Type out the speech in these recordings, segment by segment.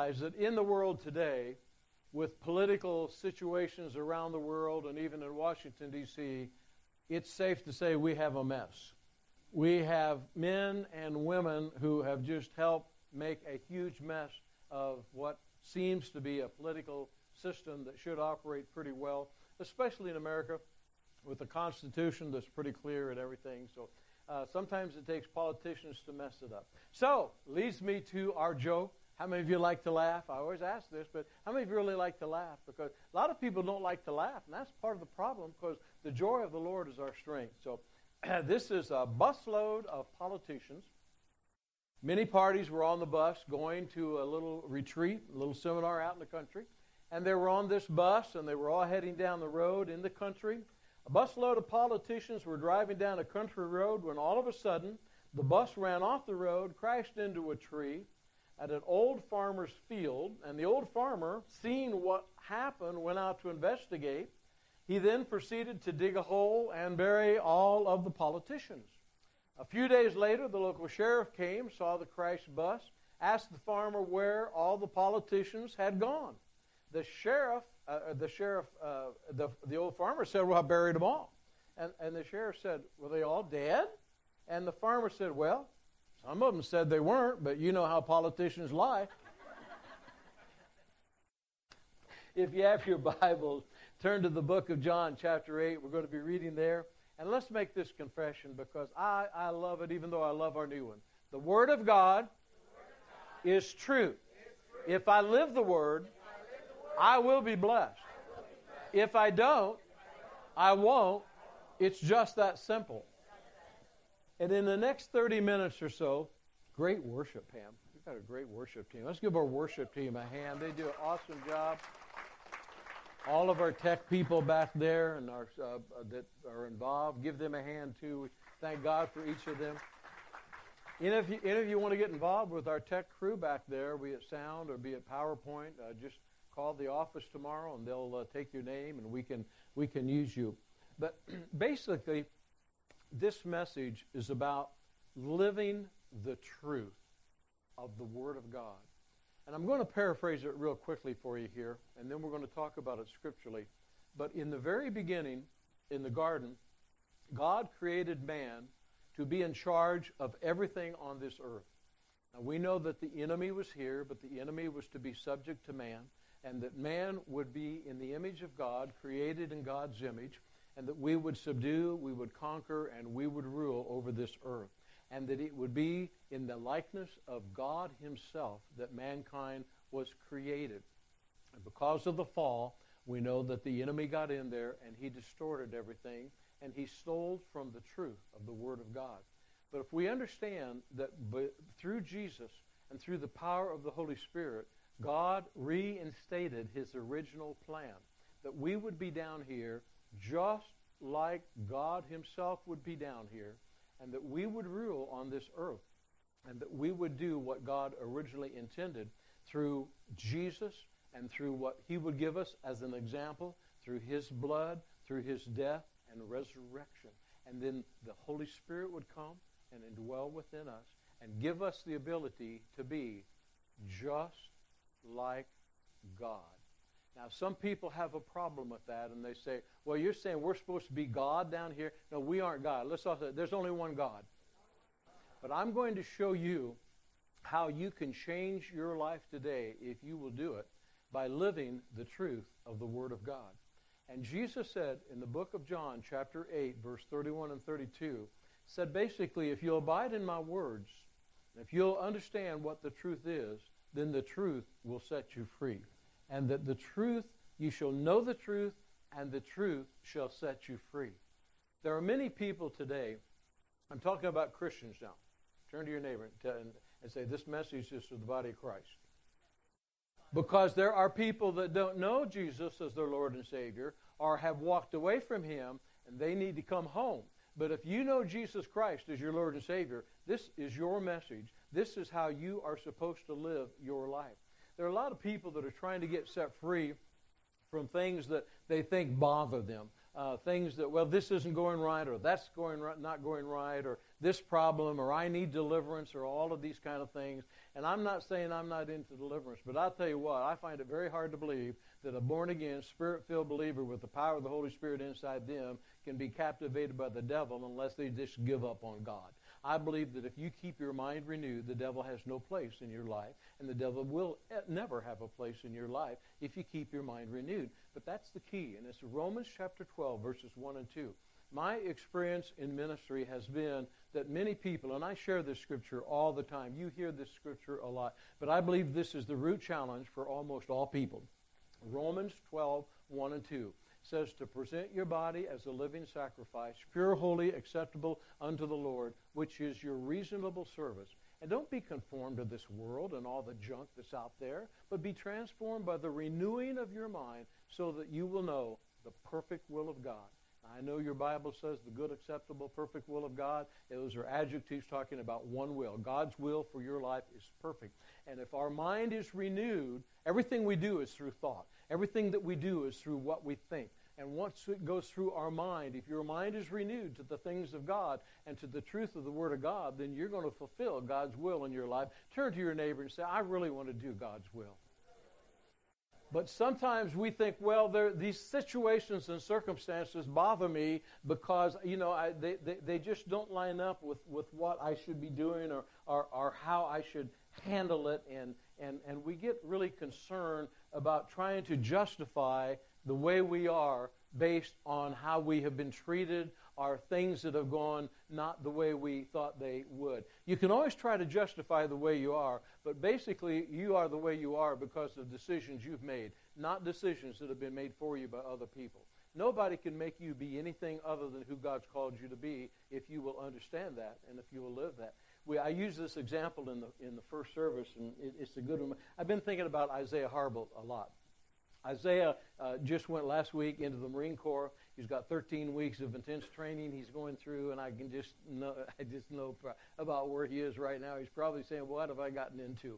realize that in the world today, with political situations around the world and even in Washington, D.C., it's safe to say we have a mess. We have men and women who have just helped make a huge mess of what seems to be a political system that should operate pretty well, especially in America with a Constitution that's pretty clear and everything. So sometimes it takes politicians to mess it up. So, leads me to our joke. How many of you like to laugh? I always ask this, but how many of you really like to laugh? Because a lot of people don't like to laugh, and that's part of the problem, because the joy of the Lord is our strength. So this is a busload of politicians. Many parties were on the bus going to a little retreat, a little seminar out in the country, and they were on this bus, and they were all heading down the road in the country. A busload of politicians were driving down a country road when all of a sudden the bus ran off the road, crashed into a tree at an old farmer's field, and the old farmer, seeing what happened, went out to investigate. He then proceeded to dig a hole and bury all of the politicians. A few days later, the local sheriff came, saw the crashed bus, asked the farmer where all the politicians had gone. The old farmer said, well, I buried them all. And the sheriff said, were they all dead? And the farmer said, well, some of them said they weren't, but you know how politicians lie. If you have your Bibles, turn to the book of John, chapter 8. We're going to be reading there. And let's make this confession, because I love it, even though I love our new one. The Word of God is truth. If I live the Word, I will be blessed. If I don't, I won't. It's just that simple. And in the next 30 minutes or so, great worship, Pam. We've got a great worship team. Let's give our worship team a hand. They do an awesome job. All of our tech people back there and our that are involved, give them a hand too. We thank God for each of them. Any of you want to get involved with our tech crew back there, be it sound or be it PowerPoint, just call the office tomorrow and they'll take your name and we can use you. But basically, this message is about living the truth of the Word of God. And I'm going to paraphrase it real quickly for you here, and then we're going to talk about it scripturally. But in the very beginning, in the garden, God created man to be in charge of everything on this earth. Now, we know that the enemy was here, but the enemy was to be subject to man, and that man would be in the image of God, created in God's image, and that we would subdue, we would conquer, and we would rule over this earth. And that it would be in the likeness of God himself that mankind was created. And because of the fall, we know that the enemy got in there and he distorted everything, and he stole from the truth of the Word of God. But if we understand that through Jesus and through the power of the Holy Spirit, God reinstated his original plan, that we would be down here just like God himself would be down here, and that we would rule on this earth, and that we would do what God originally intended through Jesus and through what he would give us as an example, through his blood, through his death and resurrection. And then the Holy Spirit would come and indwell within us and give us the ability to be just like God. Now, some people have a problem with that, and they say, well, you're saying we're supposed to be God down here. No, we aren't God. Let's also say there's only one God. But I'm going to show you how you can change your life today, if you will do it, by living the truth of the Word of God. And Jesus said in the book of John, chapter 8, verse 31 and 32, said basically, if you'll abide in my words, if you'll understand what the truth is, then the truth will set you free. And that the truth, you shall know the truth, and the truth shall set you free. There are many people today, I'm talking about Christians now. Turn to your neighbor and say, this message is to the body of Christ. Because there are people that don't know Jesus as their Lord and Savior, or have walked away from him, and they need to come home. But if you know Jesus Christ as your Lord and Savior, this is your message. This is how you are supposed to live your life. There are a lot of people that are trying to get set free from things that they think bother them. things that, well, this isn't going right, or that's not going right, or this problem, or I need deliverance, or all of these kind of things. And I'm not saying I'm not into deliverance, but I'll tell you what, I find it very hard to believe that a born-again, Spirit-filled believer with the power of the Holy Spirit inside them can be captivated by the devil unless they just give up on God. I believe that if you keep your mind renewed, the devil has no place in your life, and the devil will never have a place in your life if you keep your mind renewed. But that's the key, and it's Romans chapter 12, verses 1 and 2. My experience in ministry has been that many people, and I share this scripture all the time, you hear this scripture a lot, but I believe this is the root challenge for almost all people. Romans 12, 1 and 2 says to present your body as a living sacrifice, pure, holy, acceptable unto the Lord, which is your reasonable service. And don't be conformed to this world and all the junk that's out there, but be transformed by the renewing of your mind so that you will know the perfect will of God. I know your Bible says the good, acceptable, perfect will of God. Those are adjectives talking about one will. God's will for your life is perfect. And if our mind is renewed, everything we do is through thought. Everything that we do is through what we think. And once it goes through our mind, if your mind is renewed to the things of God and to the truth of the Word of God, then you're going to fulfill God's will in your life. Turn to your neighbor and say, I really want to do God's will. But sometimes we think, well, these situations and circumstances bother me because, they just don't line up with what I should be doing or how I should handle it. And we get really concerned about trying to justify the way we are based on how we have been treated or things that have gone not the way we thought they would. You can always try to justify the way you are, but basically you are the way you are because of decisions you've made, not decisions that have been made for you by other people. Nobody can make you be anything other than who God's called you to be if you will understand that and if you will live that. I use this example in the first service, and it's a good one. I've been thinking about Isaiah Harbel a lot. Isaiah just went last week into the Marine Corps. He's got 13 weeks of intense training he's going through, and I just know about where he is right now. He's probably saying, what have I gotten into?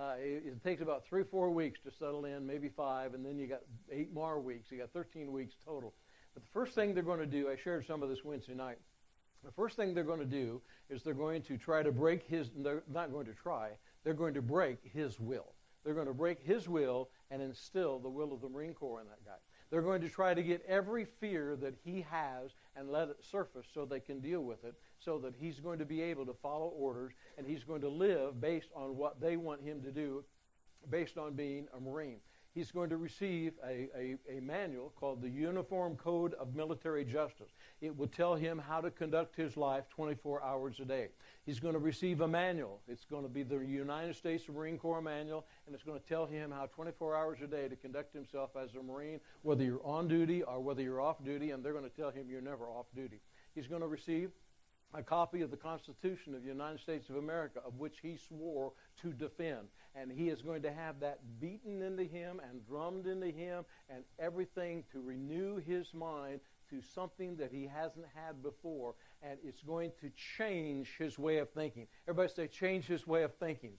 It takes about 3-4 weeks to settle in, maybe 5, and then you got 8 more weeks. You got 13 weeks total. But the first thing they're going to do, I shared some of this Wednesday night, the first thing they're going to do is they're going to try to break they're not going to try, they're going to break his will. They're going to break his will and instill the will of the Marine Corps in that guy. They're going to try to get every fear that he has and let it surface so they can deal with it, so that he's going to be able to follow orders and he's going to live based on what they want him to do, based on being a Marine. He's going to receive a manual called the Uniform Code of Military Justice. It will tell him how to conduct his life 24 hours a day. He's going to receive a manual. It's going to be the United States Marine Corps manual, and it's going to tell him how 24 hours a day to conduct himself as a Marine, whether you're on duty or whether you're off duty, and they're going to tell him you're never off duty. He's going to receive a copy of the Constitution of the United States of America, of which he swore to defend. And he is going to have that beaten into him and drummed into him and everything to renew his mind to something that he hasn't had before. And it's going to change his way of thinking. Everybody say, change his way of thinking.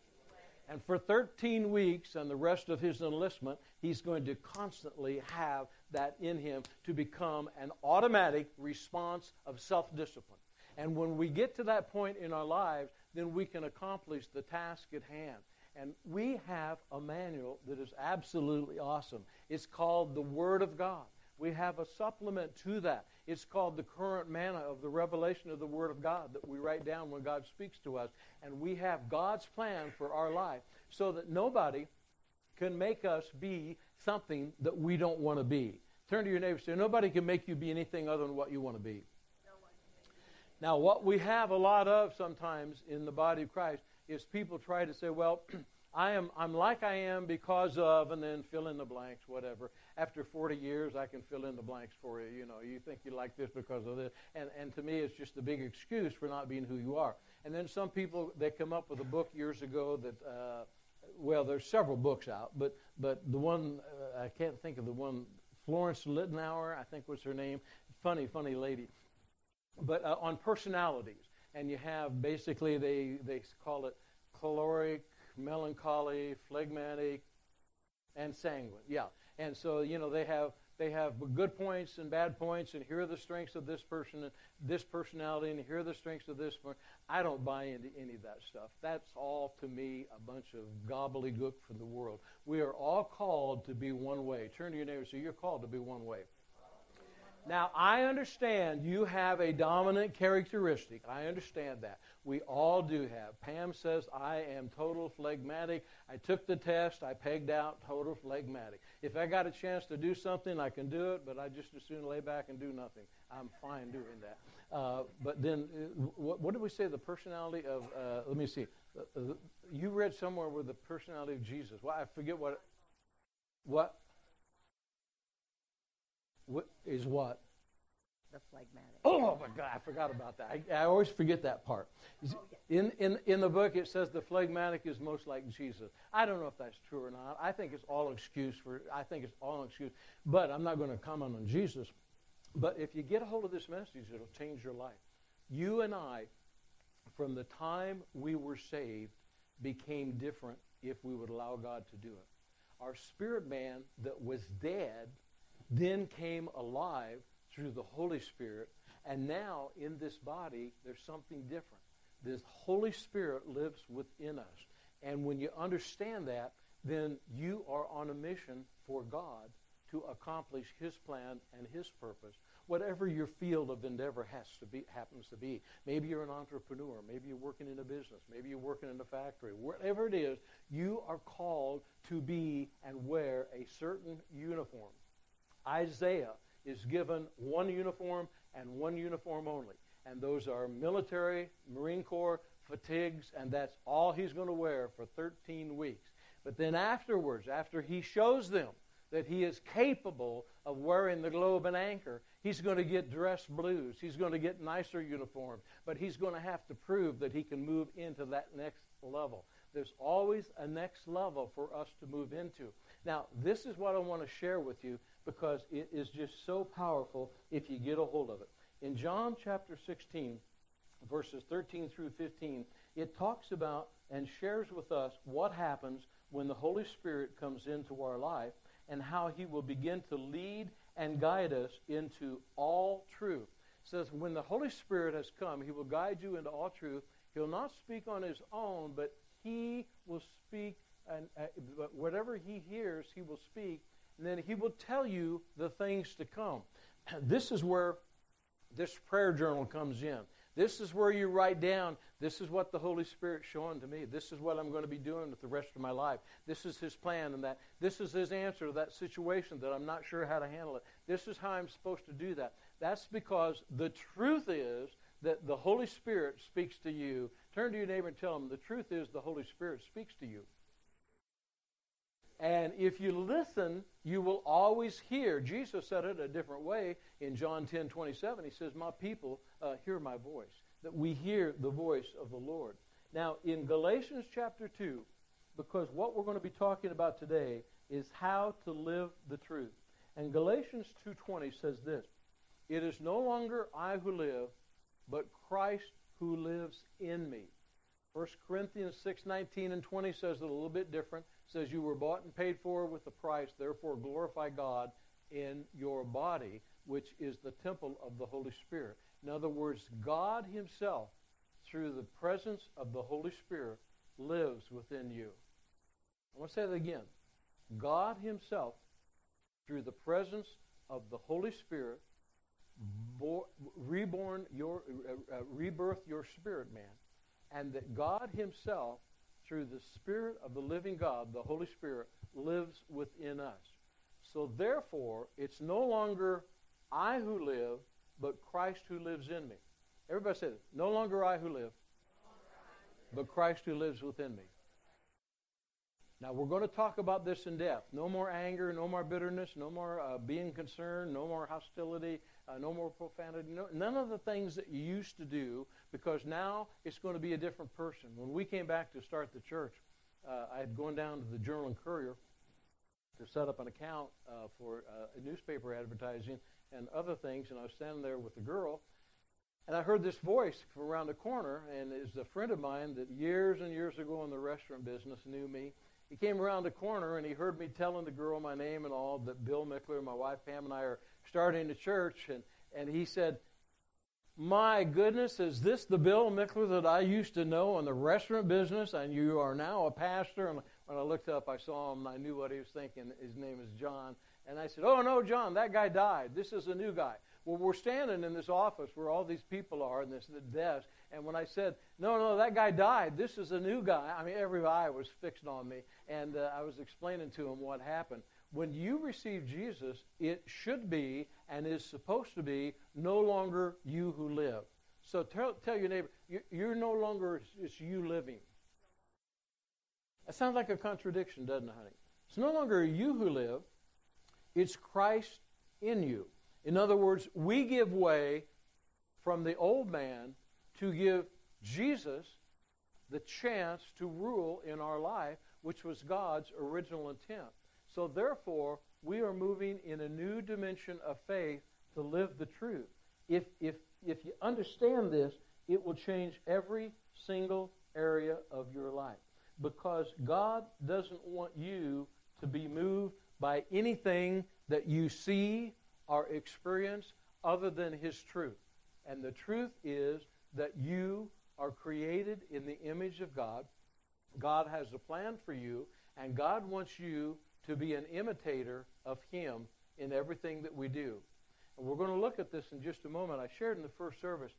And for 13 weeks and the rest of his enlistment, he's going to constantly have that in him to become an automatic response of self-discipline. And when we get to that point in our lives, then we can accomplish the task at hand. And we have a manual that is absolutely awesome. It's called the Word of God. We have a supplement to that. It's called the current manna of the revelation of the Word of God that we write down when God speaks to us. And we have God's plan for our life so that nobody can make us be something that we don't want to be. Turn to your neighbor and say, nobody can make you be anything other than what you want to be. Now, what we have a lot of sometimes in the body of Christ is people try to say, well, I'm like I am because of, and then fill in the blanks, whatever. After 40 years, I can fill in the blanks for you. You know, you think you like this because of this. And to me, it's just a big excuse for not being who you are. And then some people, they come up with a book years ago that, well, there's several books out, but the one, I can't think of the one, Florence Littenauer, I think was her name, funny lady. But on personalities, and you have basically, they call it choleric, melancholy, phlegmatic, and sanguine. Yeah, and so they have they have good points and bad points, and here are the strengths of this person and this personality, and here are the strengths of this one. I don't buy into any of that stuff. That's all, to me, a bunch of gobbledygook from the world. We are all called to be one way. Turn to your neighbor and say, you're called to be one way. Now, I understand you have a dominant characteristic. I understand that. We all do have. Pam says, I am total phlegmatic. I took the test. I pegged out total phlegmatic. If I got a chance to do something, I can do it, but I just as soon lay back and do nothing. I'm fine doing that. But then, what did we say? The personality of, let me see. You read somewhere with the personality of Jesus. Well, I forget what? What is what? The phlegmatic. Oh my God, I forgot about that. I always forget that part. In the book, it says the phlegmatic is most like Jesus. I don't know if that's true or not. I think it's all an excuse. But I'm not going to comment on Jesus. But if you get a hold of this message, it'll change your life. You and I, from the time we were saved, became different if we would allow God to do it. Our spirit man that was dead then came alive through the Holy Spirit, and now in this body there's something different. This Holy Spirit lives within us, and when you understand that, then you are on a mission for God to accomplish His plan and His purpose, whatever your field of endeavor happens to be. Maybe you're an entrepreneur, maybe you're working in a business, maybe you're working in a factory. Whatever it is, you are called to be and wear a certain uniform. Isaiah is given one uniform and one uniform only. And those are military, Marine Corps, fatigues, and that's all he's going to wear for 13 weeks. But then afterwards, after he shows them that he is capable of wearing the globe and anchor, he's going to get dress blues. He's going to get nicer uniforms. But he's going to have to prove that he can move into that next level. There's always a next level for us to move into. Now, this is what I want to share with you because it is just so powerful if you get a hold of it. In John chapter 16, verses 13 through 15, it talks about and shares with us what happens when the Holy Spirit comes into our life and how He will begin to lead and guide us into all truth. It says, when the Holy Spirit has come, He will guide you into all truth. He'll not speak on His own, but He will speak, and but whatever He hears, He will speak, and then He will tell you the things to come. This is where this prayer journal comes in. This is where you write down, this is what the Holy Spirit's showing to me. This is what I'm going to be doing with the rest of my life. This is His plan, and that this is His answer to that situation that I'm not sure how to handle it. This is how I'm supposed to do that. That's because the truth is that the Holy Spirit speaks to you. Turn to your neighbor and tell them, the truth is the Holy Spirit speaks to you. And if you listen, you will always hear. Jesus said it a different way in John 10:27. He says, my people hear my voice, that we hear the voice of the Lord. Now, in Galatians chapter 2, because what we're going to be talking about today is how to live the truth. And Galatians 2:20 says this, it is no longer I who live, but Christ who lives in me. 1 Corinthians 6:19 and 20 says it a little bit different. It says you were bought and paid for with a price, therefore glorify God in your body, which is the temple of the Holy Spirit. In other words, God Himself, through the presence of the Holy Spirit, lives within you. I want to say that again. God Himself, through the presence of the Holy Spirit, rebirth your spirit man. And that God Himself, through the Spirit of the living God, the Holy Spirit, lives within us. So therefore, it's no longer I who live, but Christ who lives in me. Everybody say it. No longer I who live, but Christ who lives within me. Now, we're going to talk about this in depth. No more anger, no more bitterness, no more being concerned, no more hostility, no more profanity, none of the things that you used to do, because now it's going to be a different person. When we came back to start the church, I had gone down to the Journal and Courier to set up an account for newspaper advertising and other things, and I was standing there with the girl, and I heard this voice from around the corner, and it was a friend of mine that years and years ago in the restaurant business knew me. He came around the corner and he heard me telling the girl my name and all, that Bill Mickler, my wife Pam, and I are starting a church. And he said, "My goodness, is this the Bill Mickler that I used to know in the restaurant business? And you are now a pastor?" And when I looked up, I saw him and I knew what he was thinking. His name is John. And I said, "Oh, no, John, that guy died. This is a new guy." Well, we're standing in this office where all these people are in this desk. And when I said, no, that guy died. This is a new guy. I mean, every eye was fixed on me. And I was explaining to him what happened. When you receive Jesus, it should be and is supposed to be no longer you who live. So tell your neighbor, you're no longer, it's you living. That sounds like a contradiction, doesn't it, honey? It's no longer you who live. It's Christ in you. In other words, we give way from the old man to give Jesus the chance to rule in our life, which was God's original intent. So therefore, we are moving in a new dimension of faith to live the truth. If you understand this, it will change every single area of your life. Because God doesn't want you to be moved by anything that you see or experience other than His truth. And the truth is that you are created in the image of God. God has a plan for you, and God wants you to be an imitator of Him in everything that we do. And we're going to look at this in just a moment. I shared in the first service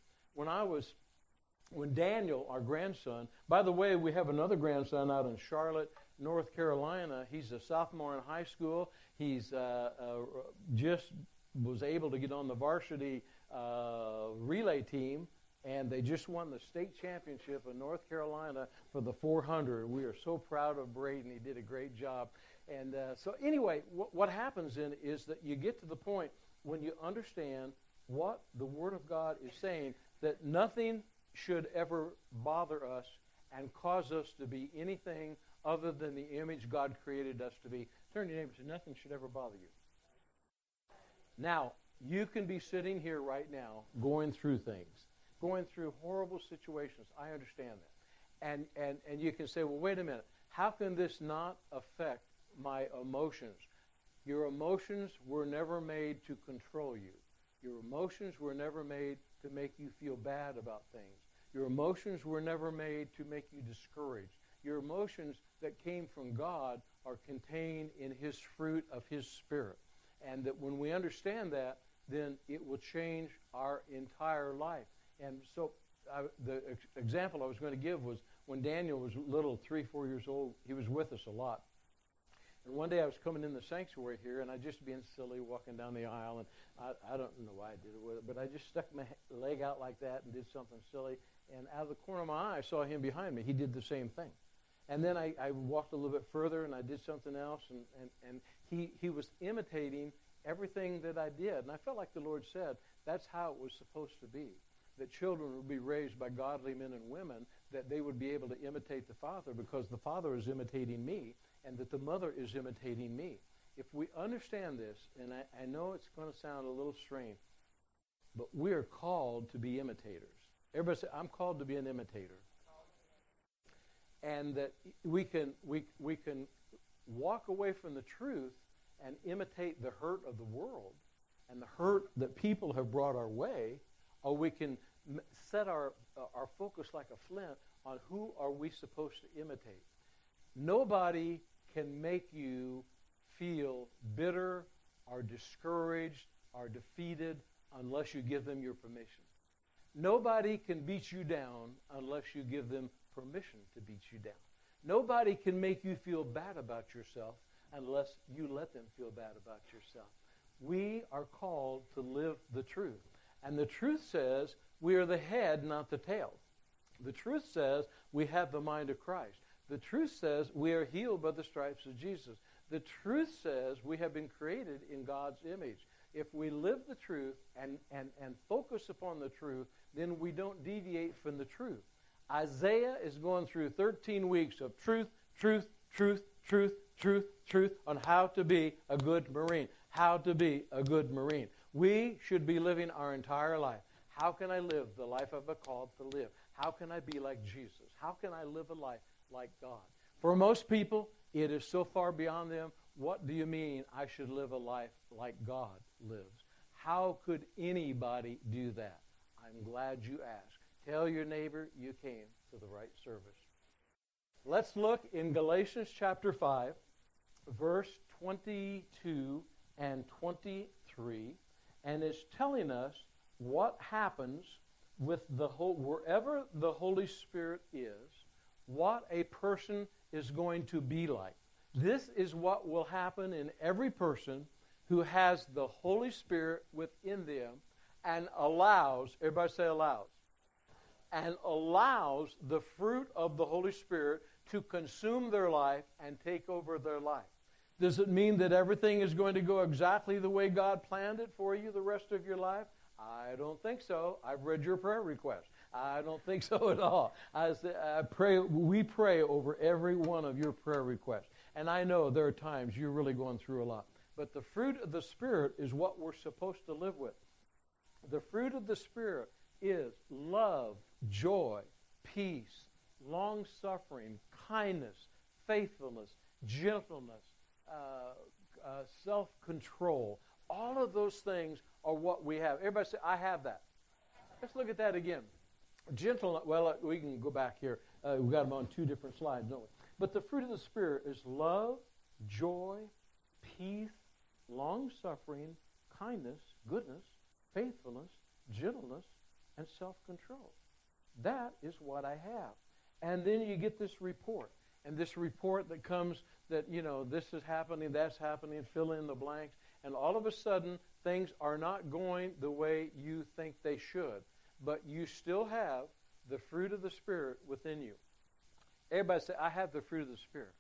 when Daniel, our grandson, by the way, we have another grandson out in Charlotte, North Carolina. He's a sophomore in high school. He's just was able to get on the varsity relay team, and they just won the state championship in North Carolina for the 400. We are so proud of Braden. He did a great job. And so anyway, what happens then is that you get to the point when you understand what the Word of God is saying, that nothing should ever bother us and cause us to be anything other than the image God created us to be. Turn to your neighbor and say, nothing should ever bother you. Now, you can be sitting here right now going through things, going through horrible situations. I understand that. And you can say, well, wait a minute. How can this not affect my emotions? Your emotions were never made to control you. Your emotions were never made to make you feel bad about things. Your emotions were never made to make you discouraged. Your emotions that came from God are contained in His fruit of His Spirit. And that when we understand that, then it will change our entire life. And so the example I was going to give was when Daniel was little, 3-4 years old, he was with us a lot. And one day I was coming in the sanctuary here, and I just being silly walking down the aisle, and I don't know why I did it with it, but I just stuck my leg out like that and did something silly, and out of the corner of my eye I saw him behind me. He did the same thing. And then I walked a little bit further, and I did something else, and he was imitating everything that I did. And I felt like the Lord said that's how it was supposed to be, that children would be raised by godly men and women, that they would be able to imitate the Father because the Father is imitating me, and that the mother is imitating me. If we understand this, and I know it's going to sound a little strange, but we are called to be imitators. Everybody say, I'm called to be an imitator. And that we can walk away from the truth and imitate the hurt of the world and the hurt that people have brought our way, or we can set our focus like a flint on who are we supposed to imitate. Nobody can make you feel bitter or discouraged or defeated unless you give them your permission. Nobody can beat you down unless you give them permission to beat you down. Nobody can make you feel bad about yourself unless you let them feel bad about yourself. We are called to live the truth. And the truth says we are the head, not the tail. The truth says we have the mind of Christ. The truth says we are healed by the stripes of Jesus. The truth says we have been created in God's image. If we live the truth and focus upon the truth, then we don't deviate from the truth. Isaiah is going through 13 weeks of truth on how to be a good Marine. How to be a good Marine. We should be living our entire life. How can I live the life I've been called to live? How can I be like Jesus? How can I live a life like God? For most people, It is so far beyond them. What do you mean I should live a life like God lives? How could anybody do that? I'm glad you asked. Tell your neighbor you came to the right service. Let's look in Galatians chapter 5, verse 22 and 23, and it's telling us what happens with wherever the Holy Spirit is, what a person is going to be like. This is what will happen in every person who has the Holy Spirit within them and allows, everybody say allows, and allows the fruit of the Holy Spirit to consume their life and take over their life. Does it mean that everything is going to go exactly the way God planned it for you the rest of your life? I don't think so. I've read your prayer request. I don't think so at all. We pray over every one of your prayer requests. And I know there are times you're really going through a lot. But the fruit of the Spirit is what we're supposed to live with. The fruit of the Spirit is love, joy, peace, long-suffering, kindness, faithfulness, gentleness, self-control. All of those things are what we have. Everybody say, I have that. Let's look at that again. Gentleness, well, we can go back here. We've got them on two different slides, don't we? But the fruit of the Spirit is love, joy, peace, long-suffering, kindness, goodness, faithfulness, gentleness, and self-control. That is what I have. And then you get this report. And this report that comes that, this is happening, that's happening, fill in the blanks. And all of a sudden, things are not going the way you think they should. But you still have the fruit of the Spirit within you. Everybody say, I have the fruit of the Spirit.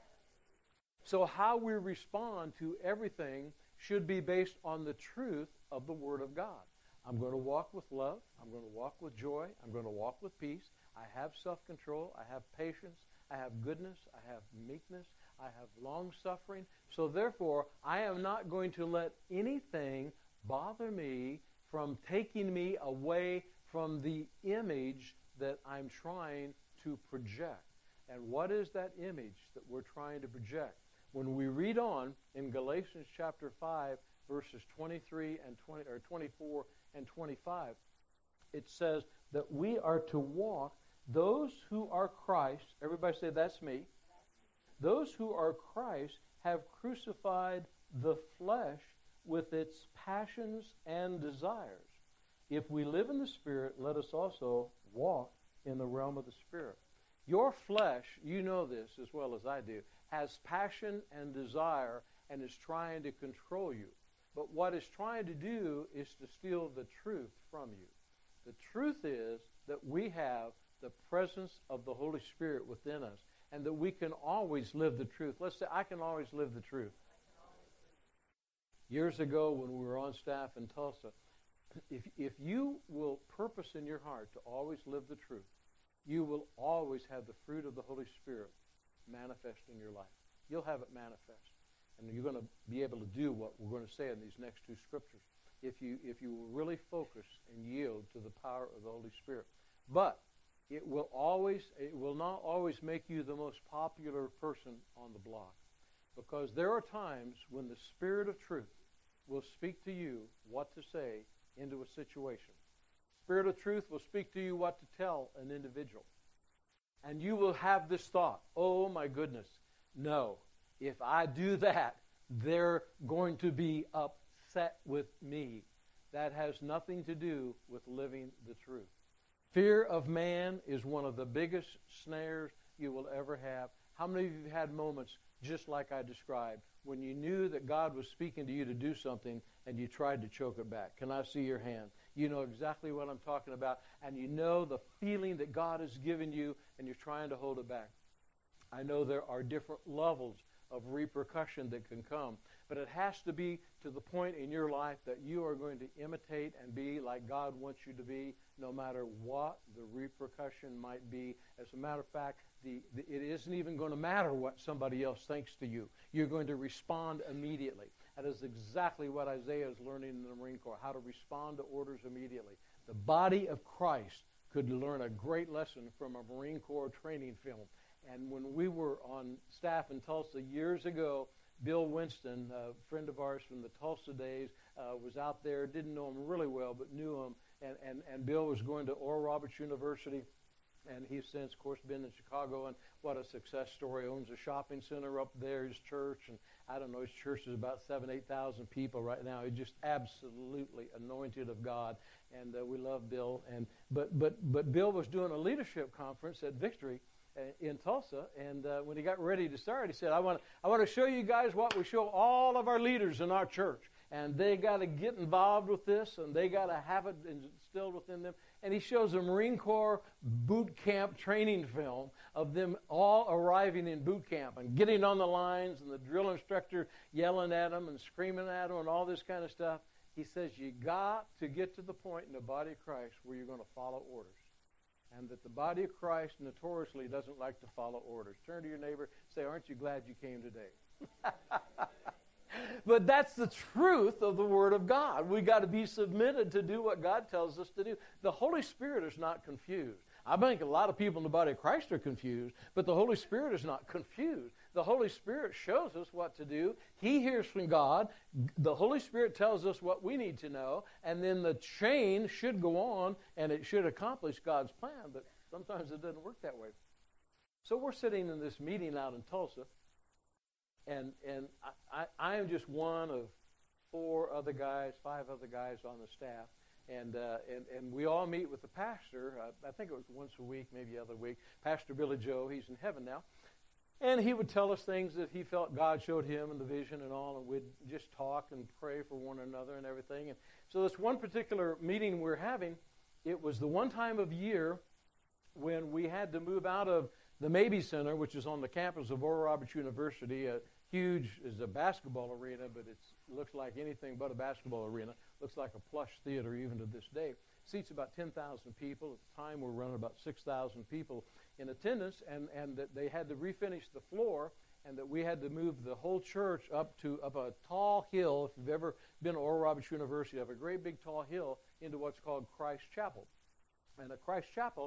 So how we respond to everything should be based on the truth of the Word of God. I'm going to walk with love. I'm going to walk with joy. I'm going to walk with peace. I have self-control. I have patience. I have goodness. I have meekness. I have long-suffering. So therefore, I am not going to let anything bother me from taking me away from the image that I'm trying to project. And what is that image that we're trying to project? When we read on in Galatians chapter 5, verses 23 and 24 and 25, it says that we are to walk, those who are Christ, everybody say, that's me. Those who are Christ have crucified the flesh with its passions and desires. If we live in the Spirit, let us also walk in the realm of the Spirit. Your flesh, you know this as well as I do, has passion and desire and is trying to control you. But what it's trying to do is to steal the truth from you. The truth is that we have the presence of the Holy Spirit within us and that we can always live the truth. Let's say, I can always live the truth. Years ago when we were on staff in Tulsa, if you will purpose in your heart to always live the truth, you will always have the fruit of the Holy Spirit manifest in your life. You'll have it manifest. And you're going to be able to do what we're going to say in these next two scriptures if you will really focus and yield to the power of the Holy Spirit. But it will not always make you the most popular person on the block, because there are times when the Spirit of truth will speak to you what to say into a situation. Spirit of truth will speak to you what to tell an individual. And you will have this thought, oh my goodness, no, if I do that, they're going to be upset with me. That has nothing to do with living the truth. Fear of man is one of the biggest snares you will ever have. How many of you have had moments just like I described, when you knew that God was speaking to you to do something and you tried to choke it back? Can I see your hand? You know exactly what I'm talking about, and you know the feeling that God has given you and you're trying to hold it back. I know there are different levels of repercussion that can come, but it has to be to the point in your life that you are going to imitate and be like God wants you to be, no matter what the repercussion might be. As a matter of fact, it isn't even going to matter what somebody else thinks to you. You're going to respond immediately. That is exactly what Isaiah is learning in the Marine Corps, how to respond to orders immediately. The body of Christ could learn a great lesson from a Marine Corps training film. And when we were on staff in Tulsa years ago, Bill Winston, a friend of ours from the Tulsa days, was out there, didn't know him really well, but knew him. And Bill was going to Oral Roberts University, and he's since, of course, been in Chicago, and what a success story. Owns a shopping center up there, his church, and I don't know, his church is about 7,000, 8,000 people right now. He's just absolutely anointed of God, and we love Bill. But Bill was doing a leadership conference at Victory in Tulsa, and when he got ready to start, he said, I want to show you guys what we show all of our leaders in our church. And they got to get involved with this, and they got to have it instilled within them. And he shows a Marine Corps boot camp training film of them all arriving in boot camp and getting on the lines, and the drill instructor yelling at them and screaming at them and all this kind of stuff. He says, you got to get to the point in the body of Christ where you're going to follow orders. And that the body of Christ notoriously doesn't like to follow orders. Turn to your neighbor, say, aren't you glad you came today? But that's the truth of the Word of God. We got to be submitted to do what God tells us to do. The Holy Spirit is not confused. I think a lot of people in the body of Christ are confused, but the Holy Spirit is not confused. The Holy Spirit shows us what to do. He hears from God. The Holy Spirit tells us what we need to know, and then the chain should go on, and it should accomplish God's plan, but sometimes it doesn't work that way. So we're sitting in this meeting out in Tulsa, and I am just one of 5 other guys on the staff, and we all meet with the pastor. I think it was once a week, maybe other week. Pastor Billy Joe, he's in heaven now, and he would tell us things that he felt God showed him in the vision and all, and we'd just talk and pray for one another and everything. And so this one particular meeting we're having, it was the one time of year when we had to move out of the Mabee Center, which is on the campus of Oral Roberts University. Huge is a basketball arena, but it looks like anything but a basketball arena. Looks like a plush theater even to this day. Seats about 10,000 people. At the time, we're running about 6,000 people in attendance, and that they had to refinish the floor, and that we had to move the whole church up a tall hill. If you've ever been to Oral Roberts University, up a great big tall hill into what's called Christ Chapel. And at Christ Chapel,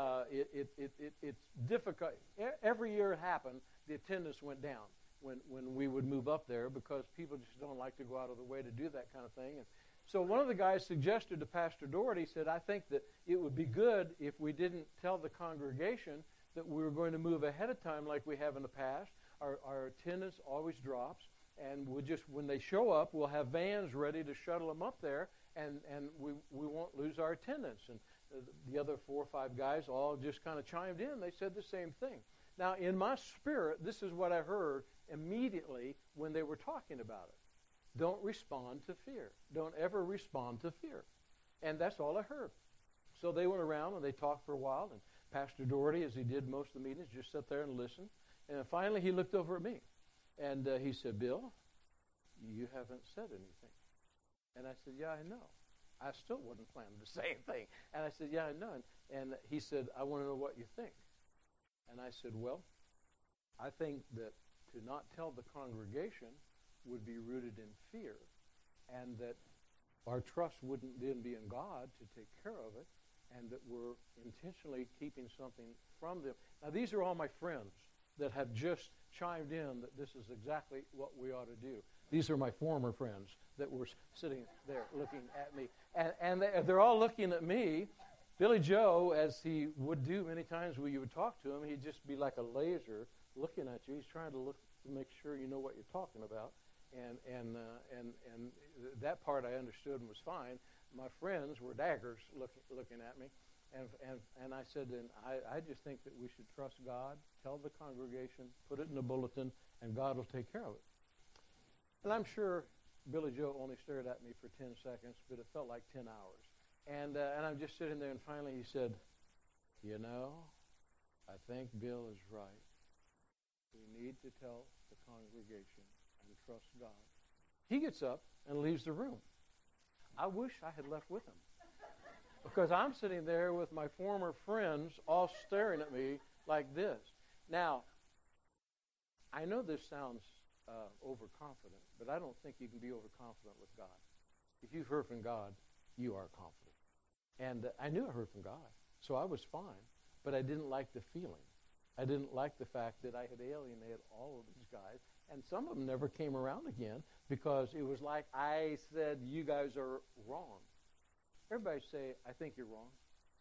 it's difficult. Every year it happened, the attendance went down when we would move up there, because people just don't like to go out of the way to do that kind of thing. And so one of the guys suggested to Pastor Doherty, said, I think that it would be good if we didn't tell the congregation that we were going to move ahead of time like we have in the past. Our attendance always drops, and when they show up, we'll have vans ready to shuttle them up there, and we won't lose our attendance. And the other 4 or 5 guys all just kind of chimed in. They said the same thing. Now, in my spirit, this is what I heard immediately when they were talking about it. Don't respond to fear. Don't ever respond to fear. And that's all I heard. So they went around and they talked for a while, and Pastor Doherty, as he did most of the meetings, just sat there and listened. And finally he looked over at me, and he said, Bill, you haven't said anything. And I said, yeah, I know. I still wasn't planning to say anything. And I said, yeah, I know. And he said, I want to know what you think. And I said, well, I think that to not tell the congregation would be rooted in fear, and that our trust wouldn't then be in God to take care of it, and that we're intentionally keeping something from them. Now, these are all my friends that have just chimed in that this is exactly what we ought to do. These are my former friends that were sitting there looking at me. And they're all looking at me. Billy Joe, as he would do many times when you would talk to him, he'd just be like a laser looking at you. He's trying to look to make sure you know what you're talking about. And that part I understood and was fine. My friends were daggers looking at me. And I said, and I just think that we should trust God, tell the congregation, put it in the bulletin, and God will take care of it. And I'm sure Billy Joe only stared at me for 10 seconds, but it felt like 10 hours. And I'm just sitting there, and finally he said, you know, I think Bill is right. We need to tell the congregation and trust God. He gets up and leaves the room. I wish I had left with him, because I'm sitting there with my former friends all staring at me like this. Now, I know this sounds overconfident, but I don't think you can be overconfident with God. If you've heard from God, you are confident. And I knew I heard from God, so I was fine, but I didn't like the feeling. I didn't like the fact that I had alienated all of these guys, and some of them never came around again because it was like I said, you guys are wrong. Everybody say, I think you're wrong.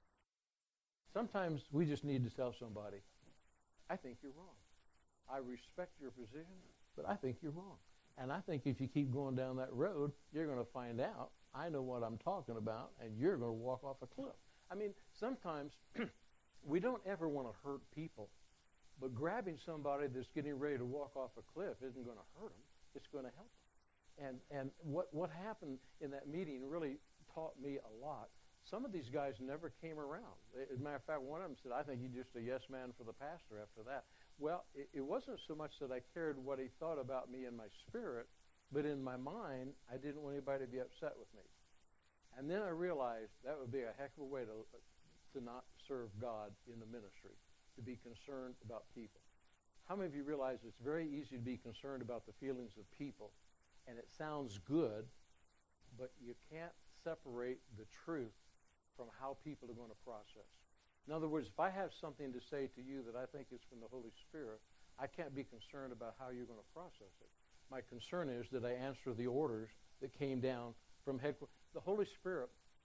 Sometimes we just need to tell somebody, I think you're wrong. I respect your position, but I think you're wrong. And I think if you keep going down that road, you're going to find out, I know what I'm talking about, and you're going to walk off a cliff. I mean, sometimes we don't ever want to hurt people, but grabbing somebody that's getting ready to walk off a cliff isn't going to hurt them. It's going to help them. And what happened in that meeting really taught me a lot. Some of these guys never came around. As a matter of fact, one of them said, I think you're just a yes man for the pastor after that. Well, it wasn't so much that I cared what he thought about me in my spirit, but in my mind, I didn't want anybody to be upset with me. And then I realized that would be a heck of a way to not serve God in the ministry, to be concerned about people. How many of you realize it's very easy to be concerned about the feelings of people, and it sounds good, but you can't separate the truth from how people are going to process. In other words, if I have something to say to you that I think is from the Holy Spirit, I can't be concerned about how you're going to process it. My concern is that I answer the orders that came down from headquarters. The Holy Spirit,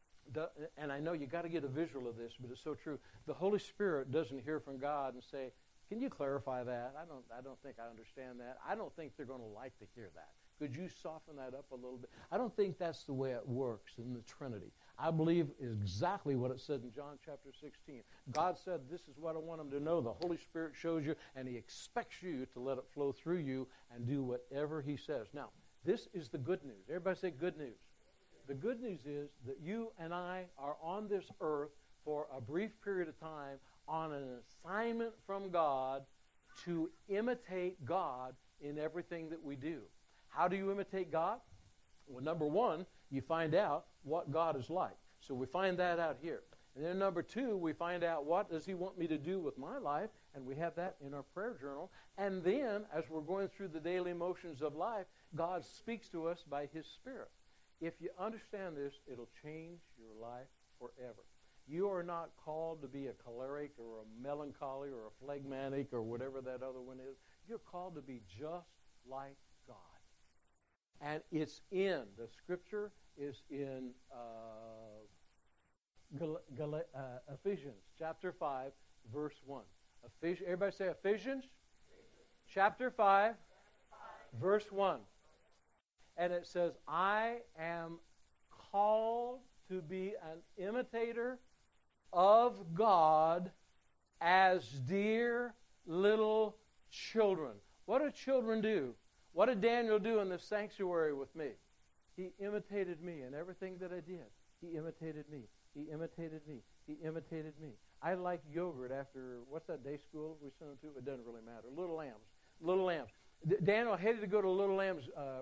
and I know you got to get a visual of this, but it's so true. The Holy Spirit doesn't hear from God and say, can you clarify that? I don't think I understand that. I don't think they're going to like to hear that. Could you soften that up a little bit? I don't think that's the way it works in the Trinity. I believe exactly what it said in John chapter 16. God said, this is what I want them to know. The Holy Spirit shows you, and he expects you to let it flow through you and do whatever he says. Now, this is the good news. Everybody say good news. The good news is that you and I are on this earth for a brief period of time on an assignment from God to imitate God in everything that we do. How do you imitate God? Well, number one, you find out what God is like. So we find that out here. And then number two, we find out what does he want me to do with my life, and we have that in our prayer journal. And then, as we're going through the daily motions of life, God speaks to us by his Spirit. If you understand this, it'll change your life forever. You are not called to be a choleric or a melancholy or a phlegmatic or whatever that other one is. You're called to be just like God. And it's in, the scripture is in Ephesians chapter 5, verse 1. Everybody say Ephesians chapter 5, verse 1. And it says, I am called to be an imitator of God as dear little children. What do children do? What did Daniel do in the sanctuary with me? He imitated me in everything that I did. He imitated me. He imitated me. He imitated me. I like yogurt after, what's that day school we sent him to? It doesn't really matter. Little Lambs. Little Lambs. Daniel hated to go to Little Lambs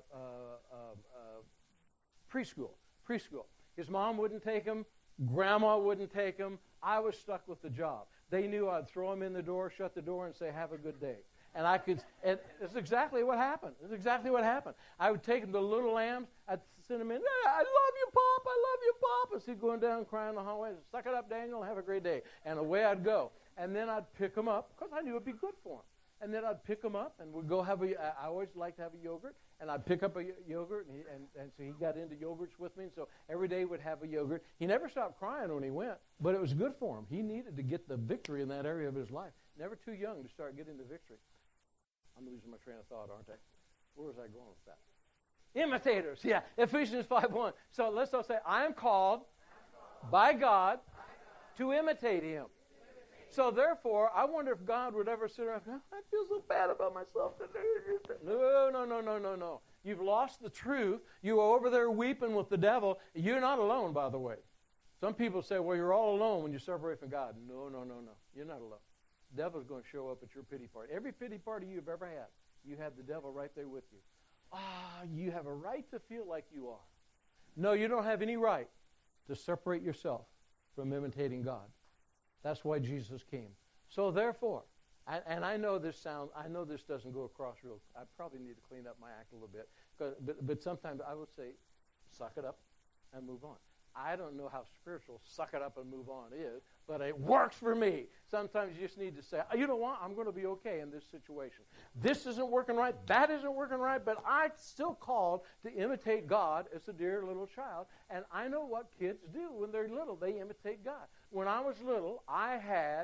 preschool. His mom wouldn't take him. Grandma wouldn't take him. I was stuck with the job. They knew I'd throw him in the door, shut the door, and say, have a good day. And and it's exactly what happened. It's exactly what happened. I would take him to Little Lambs. I'd send him in. I love you, Pop. I love you, Pop. And he'd go down crying in the hallway. Suck it up, Daniel. Have a great day. And away I'd go. And then I'd pick him up because I knew it'd be good for him. And then I'd pick him up, and we'd go have I always liked to have a yogurt, and I'd pick up a yogurt, and so he got into yogurts with me, and so every day we'd have a yogurt. He never stopped crying when he went, but it was good for him. He needed to get the victory in that area of his life. Never too young to start getting the victory. I'm losing my train of thought, aren't I? Where was I going with that? Imitators, yeah. Ephesians 5:1. So let's all say, I am called by God to imitate him. So therefore, I wonder if God would ever sit around and go, I feel so bad about myself. No. You've lost the truth. You are over there weeping with the devil. You're not alone, by the way. Some people say, well, you're all alone when you separate from God. No. You're not alone. The devil's going to show up at your pity party. Every pity party you've ever had, you have the devil right there with you. You have a right to feel like you are. No, you don't have any right to separate yourself from imitating God. That's why Jesus came. So therefore, and I know this doesn't go across real. I probably need to clean up my act a little bit. But sometimes I would say, suck it up and move on. I don't know how spiritual suck it up and move on is, but it works for me. Sometimes you just need to say, you know what, I'm going to be okay in this situation. This isn't working right, that isn't working right, but I'm still called to imitate God as a dear little child. And I know what kids do when they're little. They imitate God. When I was little, I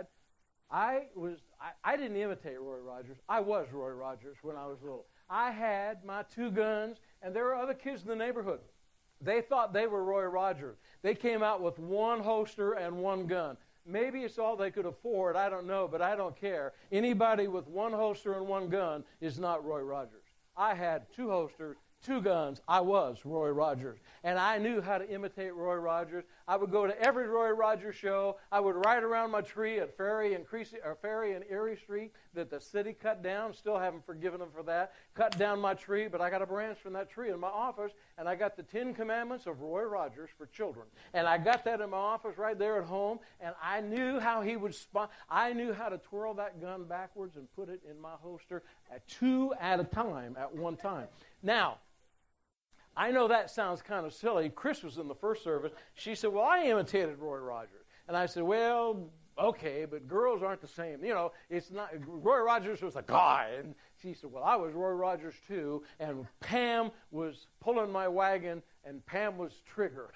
didn't imitate Roy Rogers. I was Roy Rogers when I was little. I had my 2 guns, and there were other kids in the neighborhood. They thought they were Roy Rogers. They came out with 1 holster and 1 gun. Maybe it's all they could afford. I don't know, but I don't care. Anybody with 1 holster and 1 gun is not Roy Rogers. I had 2 holsters, 2 guns. I was Roy Rogers. And I knew how to imitate Roy Rogers. I would go to every Roy Rogers show. I would ride around my tree at Ferry and Erie Street that the city cut down. Still haven't forgiven them for that. Cut down my tree, but I got a branch from that tree in my office, and I got the 10 Commandments of Roy Rogers for children. And I got that in my office right there at home, and I knew how he would I knew how to twirl that gun backwards and put it in my holster at 2 at a time, at one time. Now, I know that sounds kind of silly. Chris was in the first service. She said, well, I imitated Roy Rogers. And I said, well, okay, but girls aren't the same. You know, it's not. Roy Rogers was a guy. And she said, well, I was Roy Rogers too. And Pam was pulling my wagon, and Pam was Trigger.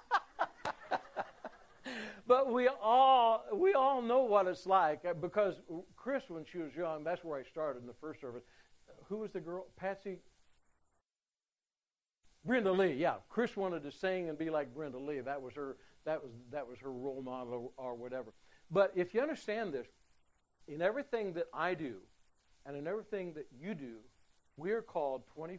But we all know what it's like, because Chris, when she was young, that's where I started in the first service. Who was the girl? Patsy? Brenda Lee, yeah. Chris wanted to sing and be like Brenda Lee. That was her role model or whatever. But if you understand this, in everything that I do and in everything that you do, we are called 24/7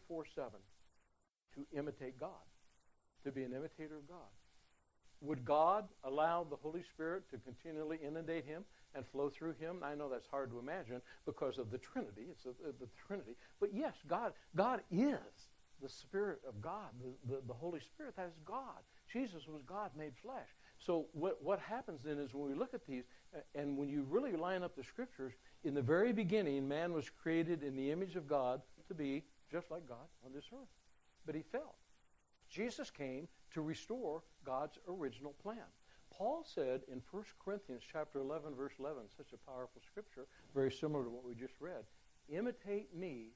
to imitate God, to be an imitator of God. Would God allow the Holy Spirit to continually inundate him and flow through him? I know that's hard to imagine because of the Trinity. It's the Trinity. But yes, God is the Spirit of God, the Holy Spirit. That is God. Jesus was God made flesh. So what happens then is when we look at these, and when you really line up the Scriptures, in the very beginning, man was created in the image of God to be just like God on this earth. But he fell. Jesus came to restore God's original plan. Paul said in 1 Corinthians chapter 11, verse 11, such a powerful scripture, very similar to what we just read, imitate me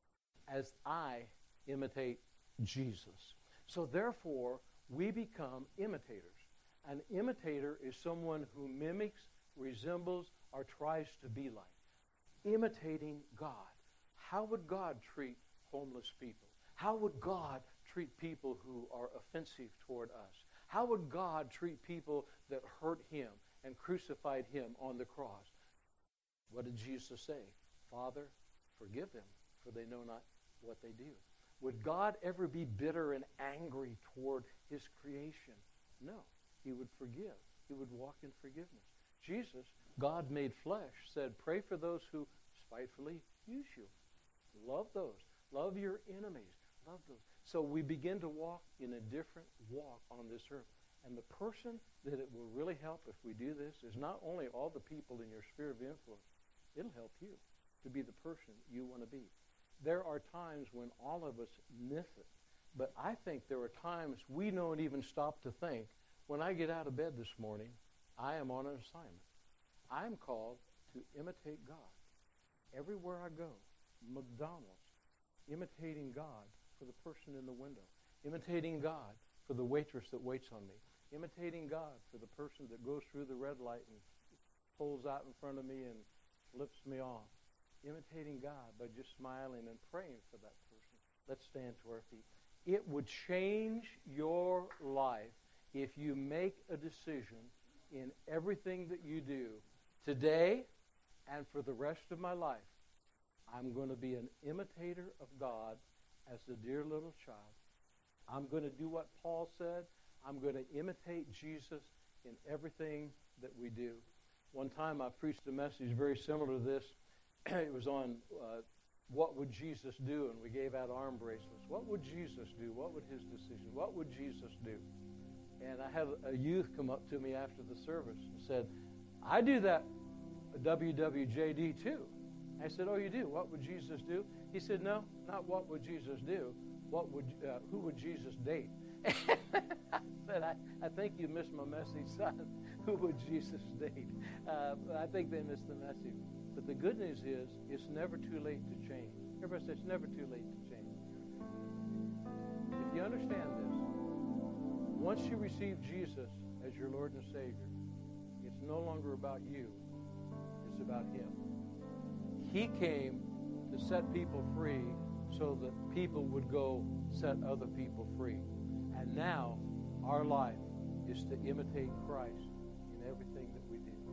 as I imitate Jesus. So therefore, we become imitators. An imitator is someone who mimics, resembles, or tries to be like. Imitating God. How would God treat homeless people? How would God treat people who are offensive toward us? How would God treat people that hurt him and crucified him on the cross? What did Jesus say? Father, forgive them, for they know not what they do. Would God ever be bitter and angry toward his creation? No. He would forgive. He would walk in forgiveness. Jesus, God made flesh, said, pray for those who spitefully use you. Love those. Love your enemies. Love those. So we begin to walk in a different walk on this earth. And the person that it will really help if we do this is not only all the people in your sphere of influence, it'll help you to be the person you want to be. There are times when all of us miss it. But I think there are times we don't even stop to think, when I get out of bed this morning, I am on an assignment. I'm called to imitate God. Everywhere I go, McDonald's, imitating God for the person in the window, imitating God for the waitress that waits on me, imitating God for the person that goes through the red light and pulls out in front of me and flips me off, imitating God by just smiling and praying for that person. Let's stand to our feet. It would change your life if you make a decision in everything that you do today and for the rest of my life. I'm going to be an imitator of God as a dear little child. I'm going to do what Paul said. I'm going to imitate Jesus in everything that we do. One time I preached a message very similar to this. It was on what would Jesus do, and we gave out arm bracelets. What would Jesus do? What would his decision? What would Jesus do? And I had a youth come up to me after the service and said, I do that WWJD too. I said, oh, you do? What would Jesus do? He said, no, not what would Jesus do. Who would Jesus date? I said, I think you missed my message, son. Who would Jesus date? I think they missed the message. But the good news is, it's never too late to change. Everybody says, it's never too late to change. If you understand this, once you receive Jesus as your Lord and Savior, it's no longer about you. It's about Him. He came to set people free so that people would go set other people free. And now, our life is to imitate Christ in everything that we do.